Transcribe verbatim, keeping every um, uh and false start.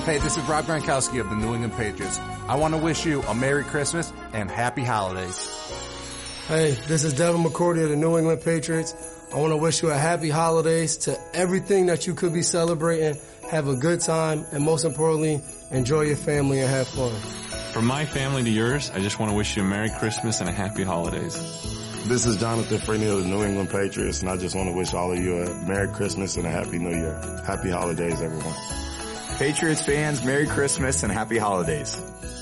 Hey, this is Rob Gronkowski of the New England Patriots. I want to wish you a Merry Christmas and Happy Holidays. Hey, this is Devin McCourty of the New England Patriots. I want to wish you a happy holidays to everything that you could be celebrating. Have a good time, and most importantly, enjoy your family and have fun. From my family to yours, I just want to wish you a Merry Christmas and a Happy Holidays. This is Jonathan Freeney of the New England Patriots, and I just want to wish all of you a Merry Christmas and a Happy New Year. Happy holidays, everyone. Patriots fans, Merry Christmas and Happy Holidays.